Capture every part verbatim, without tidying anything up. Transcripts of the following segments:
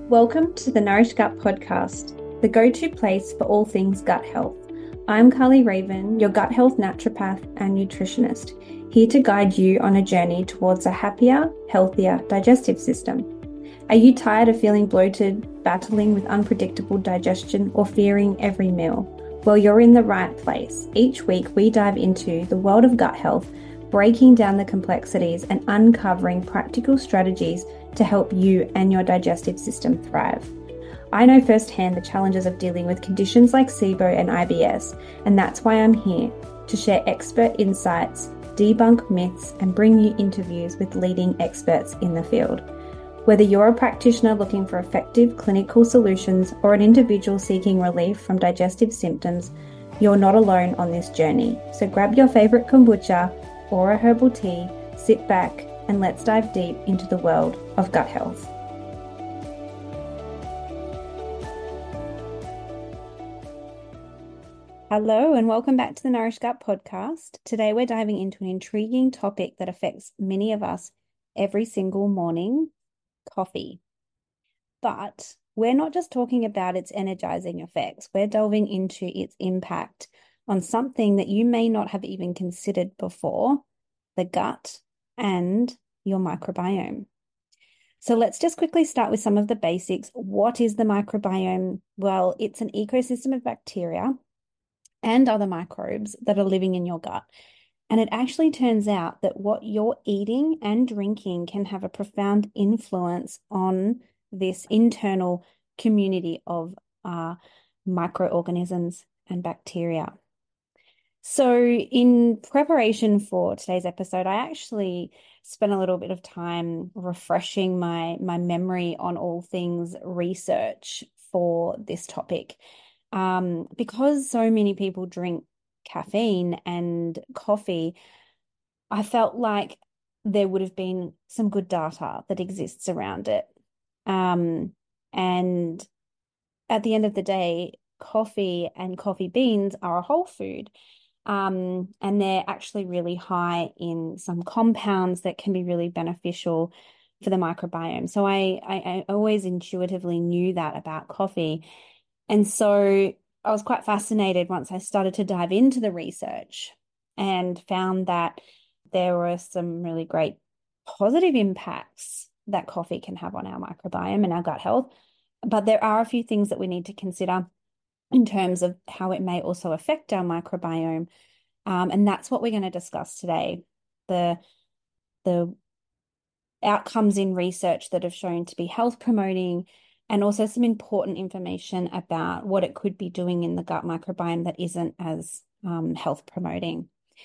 Welcome to the Nourish Gut podcast, the go-to place for all things gut health. I'm Carly Raven, your gut health naturopath and nutritionist, here to guide you on a journey towards a happier, healthier digestive system. Are you tired of feeling bloated, battling with unpredictable digestion, or fearing every meal? Well, you're in the right place. Each week we dive into the world of gut health, breaking down the complexities and uncovering practical strategies to help you and your digestive system thrive. I know firsthand the challenges of dealing with conditions like SIBO and I B S, and that's why I'm here to share expert insights, debunk myths, and bring you interviews with leading experts in the field. Whether you're a practitioner looking for effective clinical solutions or an individual seeking relief from digestive symptoms, you're not alone on this journey. So grab your favorite kombucha or a herbal tea, sit back, and let's dive deep into the world of gut health. Hello, and welcome back to the Nourish Gut podcast. Today we're diving into an intriguing topic that affects many of us every single morning: coffee. But we're not just talking about its energizing effects, we're delving into its impact on something that you may not have even considered before: the gut and your microbiome. So let's just quickly start with some of the basics. What is the microbiome? Well, it's an ecosystem of bacteria and other microbes that are living in your gut. And it actually turns out that what you're eating and drinking can have a profound influence on this internal community of uh, microorganisms and bacteria. So in preparation for today's episode, I actually spent a little bit of time refreshing my, my memory on all things research for this topic. Um, because so many people drink caffeine and coffee, I felt like there would have been some good data that exists around it. Um, and at the end of the day, coffee and coffee beans are a whole food. Um, and they're actually really high in some compounds that can be really beneficial for the microbiome. So I, I, I always intuitively knew that about coffee. And so I was quite fascinated once I started to dive into the research and found that there were some really great positive impacts that coffee can have on our microbiome and our gut health. But there are a few things that we need to consider in terms of how it may also affect our microbiome. Um, and that's what we're going to discuss today. The, the outcomes in research that have shown to be health promoting, and also some important information about what it could be doing in the gut microbiome that isn't as um, health promoting.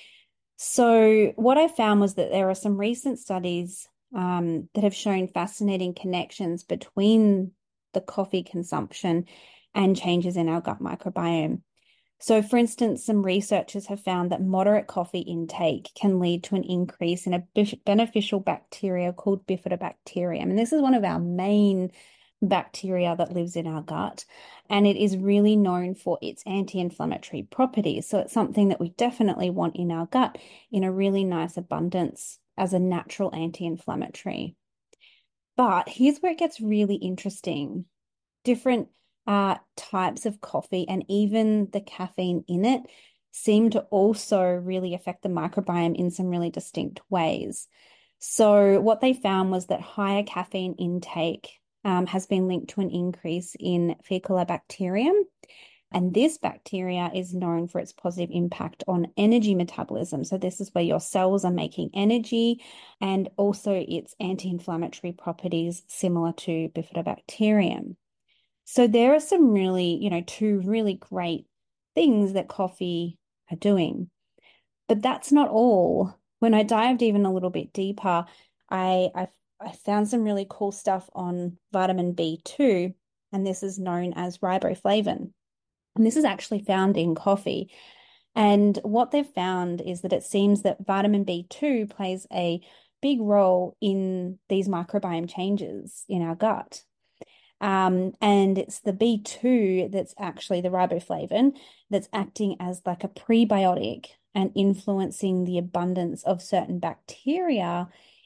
So what I found was that there are some recent studies um, that have shown fascinating connections between the coffee consumption and changes in our gut microbiome. So, for instance, some researchers have found that moderate coffee intake can lead to an increase in a beneficial bacteria called Bifidobacterium. And this is one of our main bacteria that lives in our gut, and it is really known for its anti-inflammatory properties. So it's something that we definitely want in our gut in a really nice abundance as a natural anti-inflammatory. But here's where it gets really interesting. Different uh, types of coffee and even the caffeine in it seem to also really affect the microbiome in some really distinct ways. So what they found was that higher caffeine intake um, has been linked to an increase in Faecolibacterium. And this bacteria is known for its positive impact on energy metabolism. So this is where your cells are making energy, and also its anti-inflammatory properties similar to Bifidobacterium. So there are some really, you know, two really great things that coffee are doing. But that's not all. When I dived even a little bit deeper, I, I, I found some really cool stuff on vitamin B two, and this is known as riboflavin. And this is actually found in coffee. And what they've found is that it seems that vitamin B two plays a big role in these microbiome changes in our gut. Um, and it's the B two that's actually the riboflavin that's acting as like a prebiotic and influencing the abundance of certain bacteria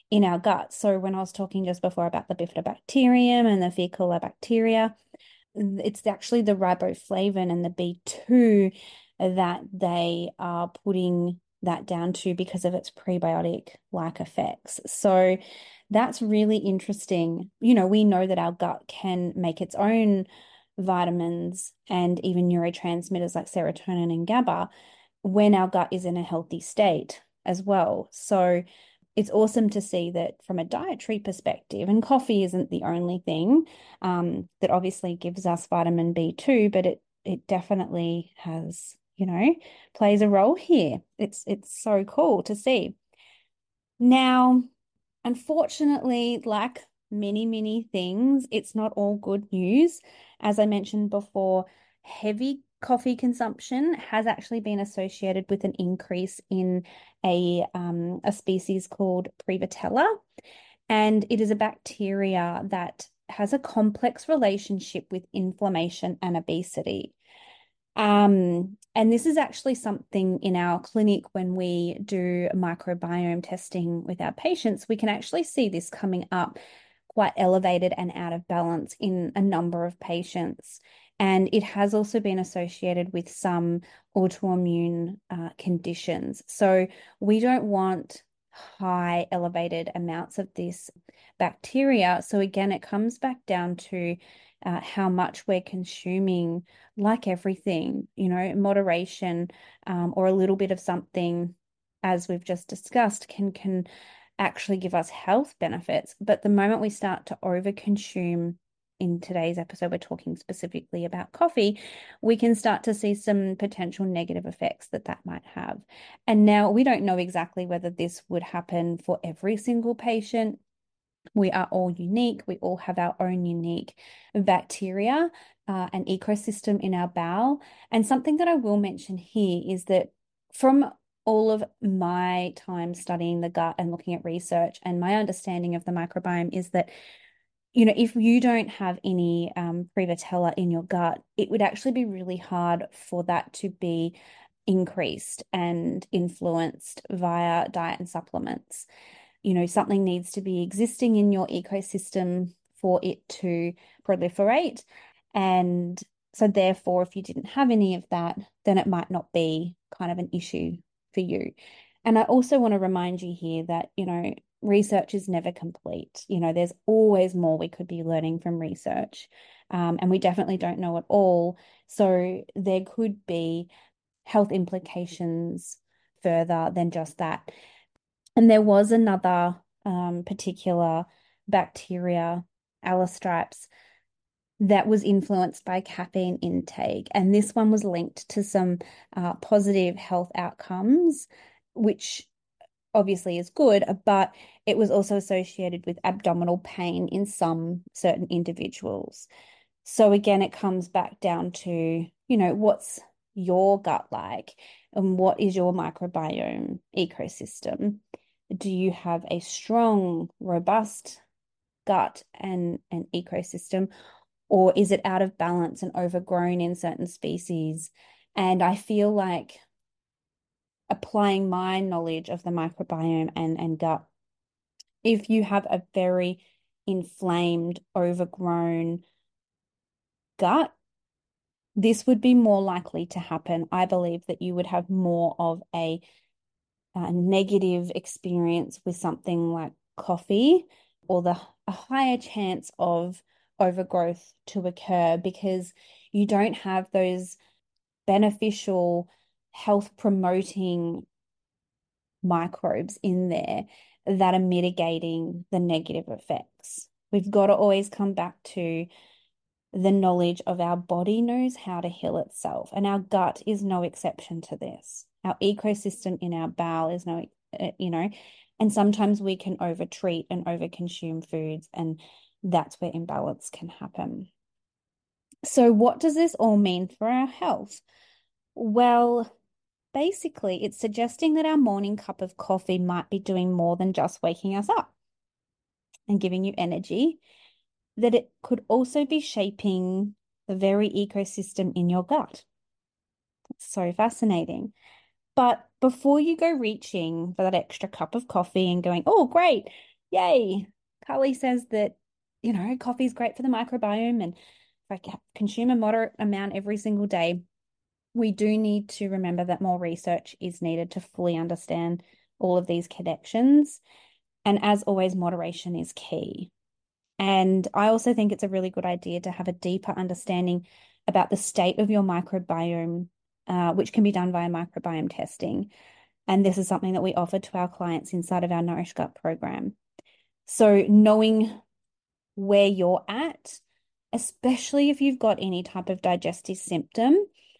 in our gut. So when I was talking just before about the bifidobacterium and the fecal bacteria, it's actually the riboflavin and the B two that they are putting that down to because of its prebiotic-like effects. So that's really interesting. You know, we know that our gut can make its own vitamins and even neurotransmitters like serotonin and GABA when our gut is in a healthy state as well. So it's awesome to see that from a dietary perspective, and coffee isn't the only thing um, that obviously gives us vitamin B two, but it it definitely has, you know, plays a role here. It's it's so cool to see. Now, unfortunately, like many, many things, it's not all good news. As I mentioned before, heavy coffee consumption has actually been associated with an increase in a, um, a species called Prevotella. And it is a bacteria that has a complex relationship with inflammation and obesity. Um, and this is actually something in our clinic when we do microbiome testing with our patients, we can actually see this coming up quite elevated and out of balance in a number of patients. And it has also been associated with some autoimmune uh, conditions. So we don't want high elevated amounts of this bacteria. So again, it comes back down to uh, how much we're consuming, like everything, you know, moderation um, or a little bit of something, as we've just discussed, can can actually give us health benefits. But the moment we start to overconsume, in today's episode, we're talking specifically about coffee, we can start to see some potential negative effects that that might have. And now we don't know exactly whether this would happen for every single patient. We are all unique. We all have our own unique bacteria uh, and ecosystem in our bowel. And something that I will mention here is that from all of my time studying the gut and looking at research, and my understanding of the microbiome is that, you know, if you don't have any um, Prevotella in your gut, it would actually be really hard for that to be increased and influenced via diet and supplements. You know, something needs to be existing in your ecosystem for it to proliferate. And so therefore, if you didn't have any of that, then it might not be kind of an issue for you. And I also want to remind you here that, you know, research is never complete. You know, there's always more we could be learning from research. Um, and we definitely don't know it all. So there could be health implications further than just that. And there was another um, particular bacteria, Allostripes, that was influenced by caffeine intake. And this one was linked to some uh, positive health outcomes, which obviously is good, but it was also associated with abdominal pain in some certain individuals. So again, it comes back down to, you know, what's your gut like and what is your microbiome ecosystem? Do you have a strong, robust gut and an ecosystem, or is it out of balance and overgrown in certain species? And I feel like applying my knowledge of the microbiome and, and gut, if you have a very inflamed, overgrown gut, this would be more likely to happen. I believe that you would have more of a, a negative experience with something like coffee, or the a higher chance of overgrowth to occur because you don't have those beneficial health promoting microbes in there that are mitigating the negative effects. We've got to always come back to the knowledge of our body knows how to heal itself, and our gut is no exception to this. Our ecosystem in our bowel is no, you know, and sometimes we can overtreat and overconsume foods, and that's where imbalance can happen. So what does this all mean for our health? Well, basically, it's suggesting that our morning cup of coffee might be doing more than just waking us up and giving you energy, that it could also be shaping the very ecosystem in your gut. It's so fascinating. But before you go reaching for that extra cup of coffee and going, oh, great, Yay. Carly says that, you know, coffee is great for the microbiome. And if I ca- consume a moderate amount every single day, we do need to remember that more research is needed to fully understand all of these connections. And as always, moderation is key. And I also think it's a really good idea to have a deeper understanding about the state of your microbiome, uh, which can be done via microbiome testing. And this is something that we offer to our clients inside of our Nourish Gut program. So knowing where you're at, especially if you've got any type of digestive symptom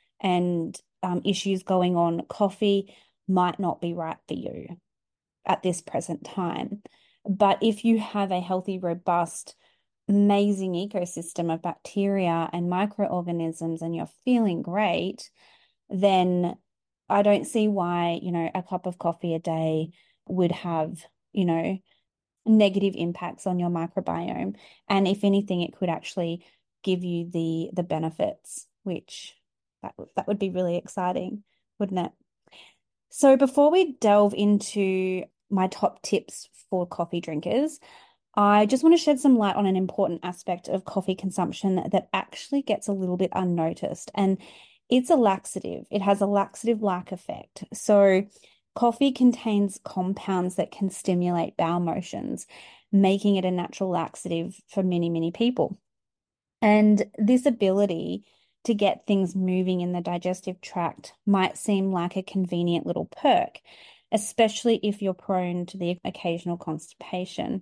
and um, issues going on, coffee might not be right for you at this present time. But if you have a healthy, robust, amazing ecosystem of bacteria and microorganisms and you're feeling great, then I don't see why, you know, a cup of coffee a day would have, you know, negative impacts on your microbiome. And if anything, it could actually give you the the benefits, which that, that would be really exciting, wouldn't it? So before we delve into my top tips for coffee drinkers, I just want to shed some light on an important aspect of coffee consumption that actually gets a little bit unnoticed. And it's a laxative. It has a laxative-like effect. So coffee contains compounds that can stimulate bowel motions, making it a natural laxative for many, many people. And this ability to get things moving in the digestive tract might seem like a convenient little perk, especially if you're prone to the occasional constipation.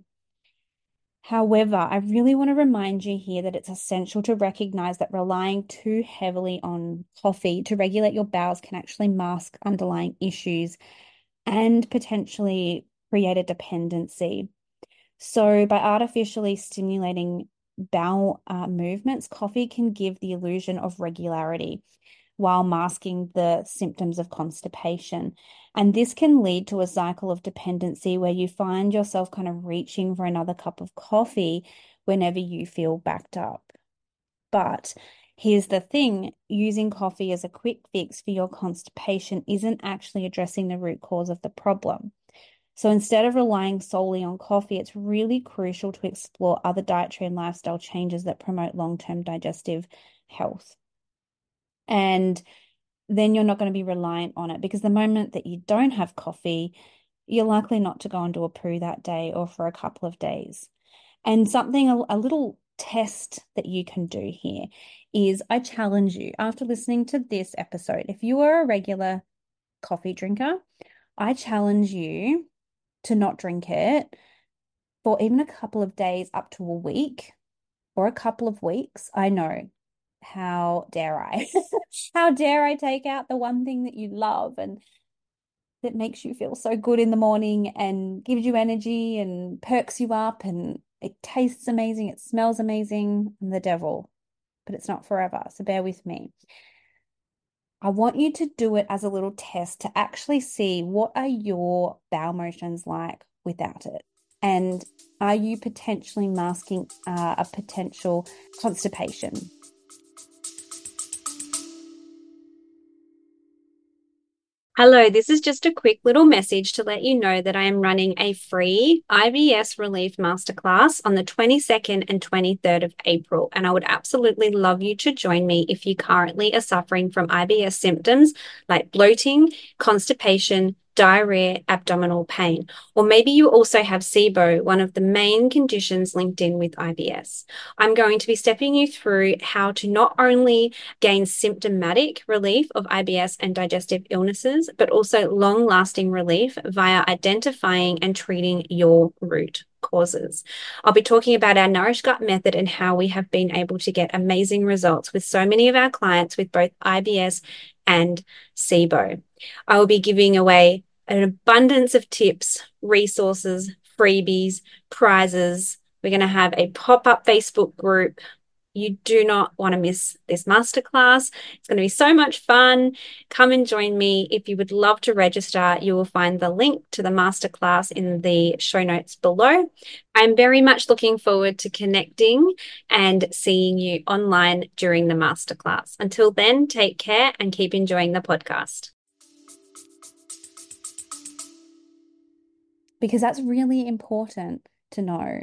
However, I really want to remind you here that it's essential to recognize that relying too heavily on coffee to regulate your bowels can actually mask underlying issues and potentially create a dependency. So, by artificially stimulating bowel uh, movements, coffee can give the illusion of regularity while masking the symptoms of constipation. And this can lead to a cycle of dependency where you find yourself kind of reaching for another cup of coffee whenever you feel backed up. But here's the thing, using coffee as a quick fix for your constipation isn't actually addressing the root cause of the problem. So instead of relying solely on coffee, it's really crucial to explore other dietary and lifestyle changes that promote long-term digestive health. And then you're not going to be reliant on it, because the moment that you don't have coffee, you're likely not to go and do a poo that day or for a couple of days. And something, a, a little test that you can do here is I challenge you after listening to this episode, if you are a regular coffee drinker, I challenge you to not drink it for even a couple of days up to a week or a couple of weeks. I know. How dare I? How dare I take out the one thing that you love and that makes you feel so good in the morning and gives you energy and perks you up and it tastes amazing, it smells amazing. I'm the devil, but it's not forever. So bear with me. I want you to do it as a little test to actually see what are your bowel motions like without it. And are you potentially masking uh, a potential constipation? Hello, this is just a quick little message to let you know that I am running a free I B S Relief Masterclass on the twenty-second and twenty-third of April, and I would absolutely love you to join me if you currently are suffering from I B S symptoms like bloating, constipation, diarrhea, abdominal pain, or maybe you also have SIBO, one of the main conditions linked in with I B S. I'm going to be stepping you through how to not only gain symptomatic relief of I B S and digestive illnesses, but also long-lasting relief via identifying and treating your root causes. I'll be talking about our Nourish Gut method and how we have been able to get amazing results with so many of our clients with both I B S and SIBO. I will be giving away an abundance of tips, resources, freebies, prizes. We're going to have a pop-up Facebook group. You do not want to miss this masterclass. It's going to be so much fun. Come and join me. If you would love to register, you will find the link to the masterclass in the show notes below. I'm very much looking forward to connecting and seeing you online during the masterclass. Until then, take care and keep enjoying the podcast. Because that's really important. to know.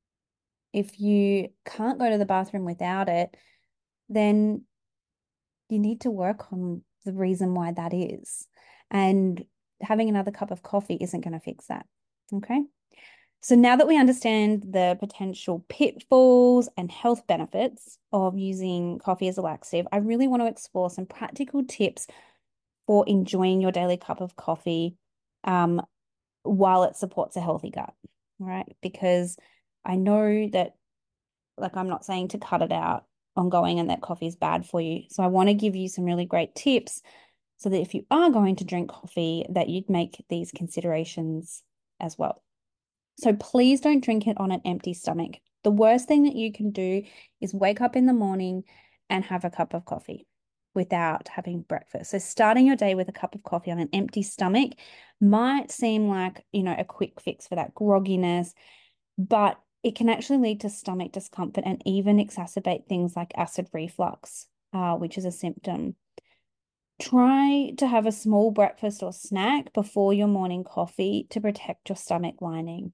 If you can't go to the bathroom without it, then you need to work on the reason why that is. And having another cup of coffee isn't going to fix that. Okay. So now that we understand the potential pitfalls and health benefits of using coffee as a laxative, I really want to explore some practical tips for enjoying your daily cup of coffee um, while it supports a healthy gut, right? Because I know that, like, I'm not saying to cut it out ongoing and that coffee is bad for you. So I want to give you some really great tips so that if you are going to drink coffee, that you'd make these considerations as well. So please don't drink it on an empty stomach. The worst thing that you can do is wake up in the morning and have a cup of coffee without having breakfast. So starting your day with a cup of coffee on an empty stomach might seem like, you know, a quick fix for that grogginess, but it can actually lead to stomach discomfort and even exacerbate things like acid reflux, uh, which is a symptom. Try to have a small breakfast or snack before your morning coffee to protect your stomach lining.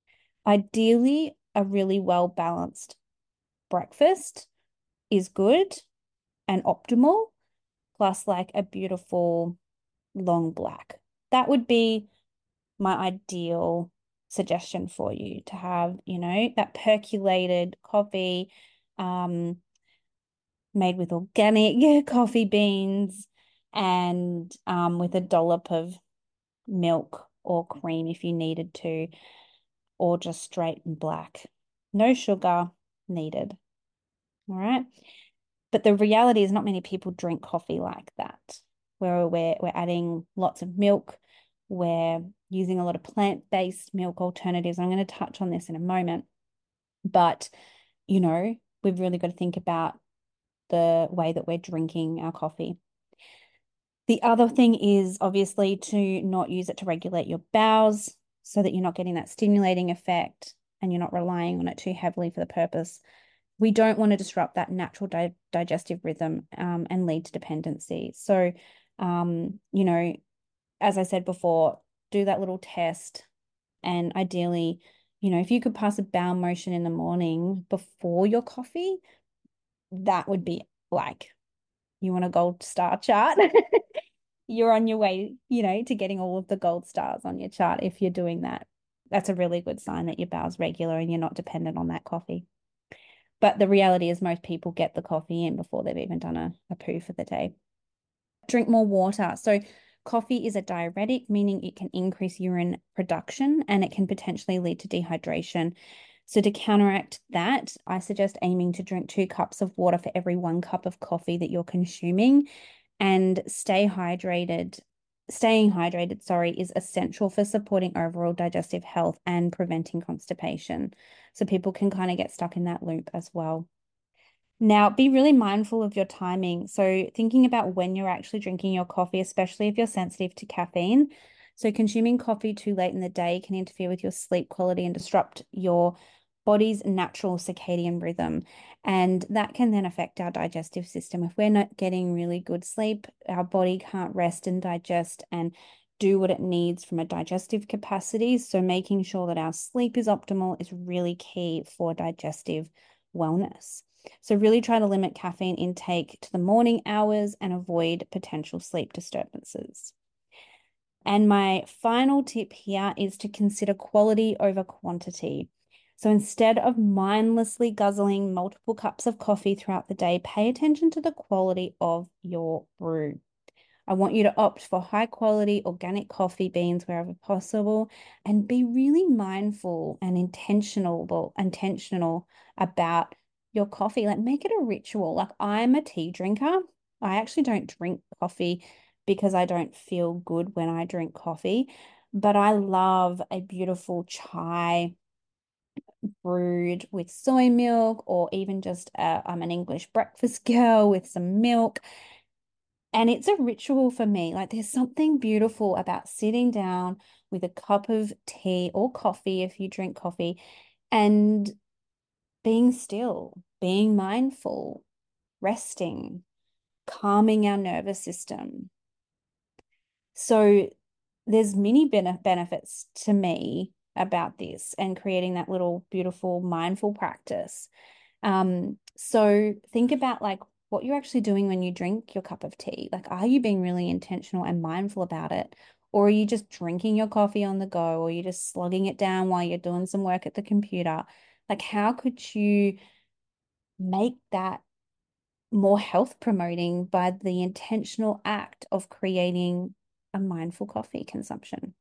Ideally, a really well-balanced breakfast is good and optimal, plus like a beautiful long black. That would be my ideal suggestion for you to have, you know, that percolated coffee um, made with organic coffee beans and um, with a dollop of milk or cream if you needed to, or just straight and black. No sugar needed. All right. But the reality is not many people drink coffee like that, where we're, we're adding lots of milk. We're using a lot of plant-based milk alternatives. I'm going to touch on this in a moment. But, you know, we've really got to think about the way that we're drinking our coffee. The other thing is obviously to not use it to regulate your bowels so that you're not getting that stimulating effect and you're not relying on it too heavily for the purpose. We don't want to disrupt that natural di digestive rhythm um, and lead to dependency. So, um, you know, as I said before, do that little test. And ideally, you know, if you could pass a bowel motion in the morning before your coffee, that would be like, you want a gold star chart. You're on your way, you know, to getting all of the gold stars on your chart if you're doing that. That's a really good sign that your bowel's regular and you're not dependent on that coffee. But the reality is most people get the coffee in before they've even done a, a poo for the day. Drink more water. So coffee is a diuretic, meaning it can increase urine production and it can potentially lead to dehydration. So to counteract that, I suggest aiming to drink two cups of water for every one cup of coffee that you're consuming, and stay hydrated. Staying hydrated, sorry, is essential for supporting overall digestive health and preventing constipation. So people can kind of get stuck in that loop as well. Now, be really mindful of your timing. So thinking about when you're actually drinking your coffee, especially if you're sensitive to caffeine. So consuming coffee too late in the day can interfere with your sleep quality and disrupt your body's natural circadian rhythm. And that can then affect our digestive system. If we're not getting really good sleep, our body can't rest and digest and do what it needs from a digestive capacity. So making sure that our sleep is optimal is really key for digestive wellness. So really try to limit caffeine intake to the morning hours and avoid potential sleep disturbances. And my final tip here is to consider quality over quantity. So instead of mindlessly guzzling multiple cups of coffee throughout the day, pay attention to the quality of your brew. I want you to opt for high quality organic coffee beans wherever possible and be really mindful and intentional, intentional about your coffee. Like make it a ritual. Like I'm a tea drinker. I actually don't drink coffee because I don't feel good when I drink coffee, but I love a beautiful chai brewed with soy milk, or even just i I'm an English breakfast girl with some milk. And it's a ritual for me. Like there's something beautiful about sitting down with a cup of tea or coffee if you drink coffee and being still, being mindful, resting, calming our nervous system. So there's many benefits to me about this and creating that little beautiful mindful practice. Um, so think about like what you're actually doing when you drink your cup of tea. Like, are you being really intentional and mindful about it? Or are you just drinking your coffee on the go, or you're just slugging it down while you're doing some work at the computer? Like, how could you make that more health promoting by the intentional act of creating a mindful coffee consumption?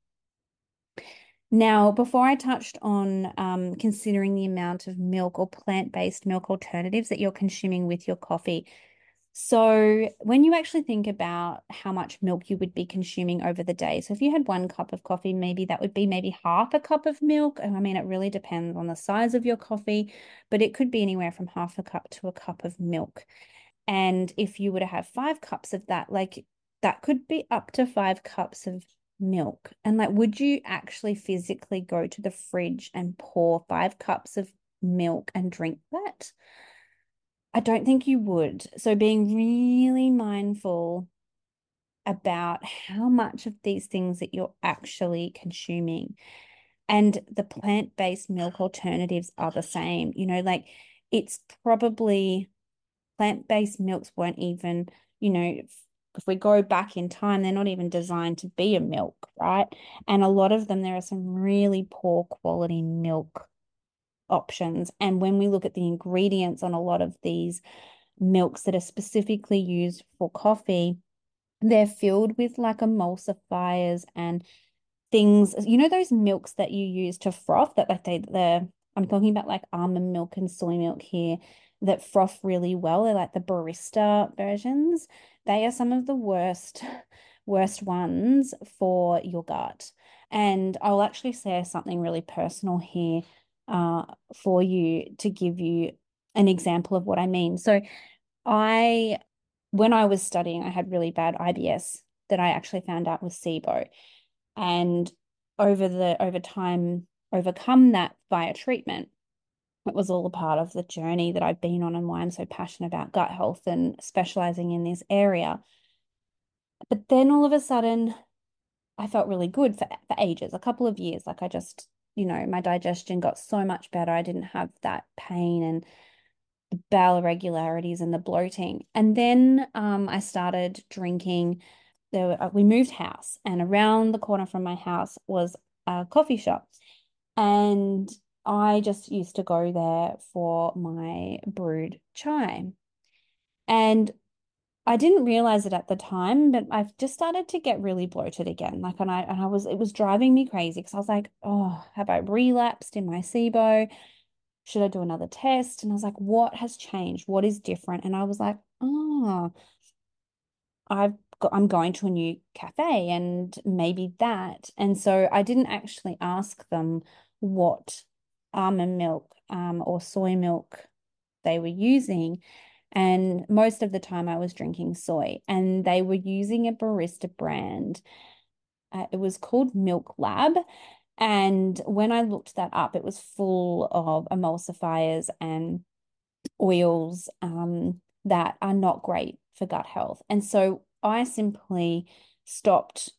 Now, before I touched on um, considering the amount of milk or plant-based milk alternatives that you're consuming with your coffee. So when you actually think about how much milk you would be consuming over the day, so if you had one cup of coffee, maybe that would be maybe half a cup of milk. And I mean, it really depends on the size of your coffee, but it could be anywhere from half a cup to a cup of milk. And if you were to have five cups of that, like that could be up to five cups of milk. And like, would you actually physically go to the fridge and pour five cups of milk and drink that? I don't think you would. So being really mindful about how much of these things that you're actually consuming. And the plant-based milk alternatives are the same. You know, like it's probably plant-based milks weren't even, you know, if, if we go back in time, they're not even designed to be a milk, right? And a lot of them, there are some really poor quality milk options. And when we look at the ingredients on a lot of these milks that are specifically used for coffee, they're filled with like emulsifiers and things, you know, those milks that you use to froth that like they the I'm talking about like almond milk and soy milk here that froth really well. They're like the barista versions. They are some of the worst, worst ones for your gut. And I'll actually share something really personal here uh, for you to give you an example of what I mean. So I, when I was studying, I had really bad I B S that I actually found out was SIBO. And over the over time, overcome that via treatment. It was all a part of the journey that I've been on and why I'm so passionate about gut health and specializing in this area. But then all of a sudden, I felt really good for, for ages, a couple of years. Like I just, you know, my digestion got so much better. I didn't have that pain and the bowel irregularities and the bloating. And then um, I started drinking. There were, uh, we moved house, and around the corner from my house was a coffee shop. And I just used to go there for my brewed chai. And I didn't realize it at the time, but I've just started to get really bloated again. Like, and I and I was it was driving me crazy because I was like, oh, have I relapsed in my SIBO? Should I do another test? And I was like, what has changed? What is different? And I was like, oh, I've got, I'm going to a new cafe and maybe that. And so I didn't actually ask them what almond milk um, or soy milk they were using. And most of the time I was drinking soy, and they were using a barista brand. Uh, it was called Milk Lab. And when I looked that up, it was full of emulsifiers and oils um, that are not great for gut health. And so I simply stopped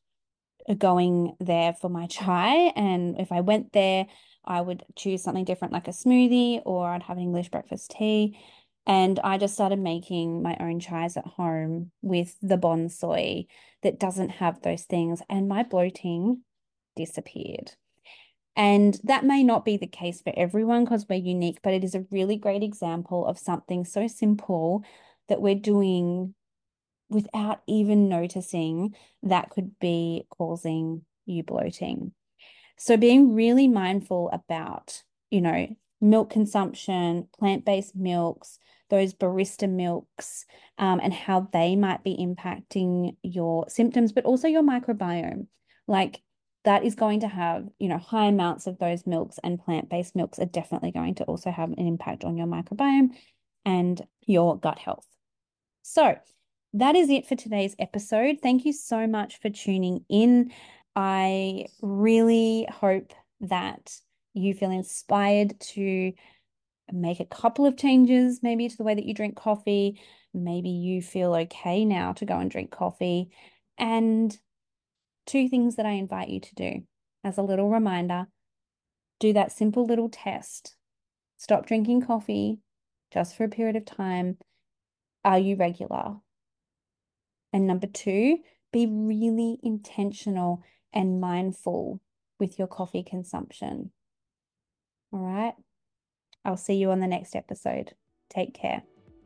going there for my chai. And if I went there, I would choose something different, like a smoothie, or I'd have an English breakfast tea. And I just started making my own chais at home with the bonsoi that doesn't have those things. And my bloating disappeared. And that may not be the case for everyone because we're unique, but it is a really great example of something so simple that we're doing without even noticing that could be causing you bloating. So being really mindful about, you know, milk consumption, plant-based milks, those barista milks, um, and how they might be impacting your symptoms, but also your microbiome. Like that is going to have, you know, high amounts of those milks, and plant-based milks are definitely going to also have an impact on your microbiome and your gut health. So that is it for today's episode. Thank you so much for tuning in. I really hope that you feel inspired to make a couple of changes, maybe to the way that you drink coffee. Maybe you feel okay now to go and drink coffee. And two things that I invite you to do as a little reminder. do that simple little test. Stop drinking coffee just for a period of time. Are you regular? And number two, be really intentional and mindful with your coffee consumption. All right. I'll see you on the next episode. Take care.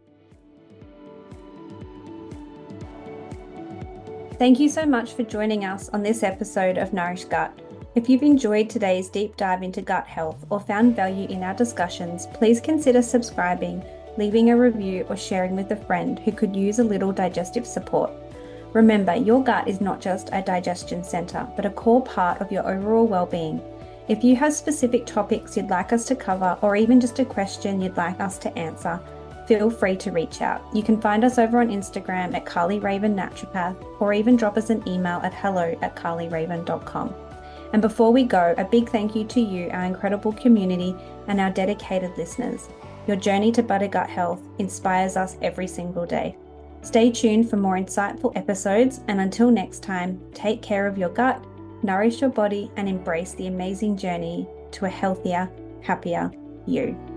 Thank you so much for joining us on this episode of Nourish Gut. If you've enjoyed today's deep dive into gut health or found value in our discussions, please consider subscribing, leaving a review, or sharing with a friend who could use a little digestive support. Remember, your gut is not just a digestion center, but a core part of your overall well-being. If you have specific topics you'd like us to cover, or even just a question you'd like us to answer, feel free to reach out. You can find us over on Instagram at Carly Raven Naturopath, or even drop us an email at hello at carly raven dot com. And before we go, a big thank you to you, our incredible community, and our dedicated listeners. Your journey to better gut health inspires us every single day. Stay tuned for more insightful episodes, and until next time, take care of your gut, nourish your body, and embrace the amazing journey to a healthier, happier you.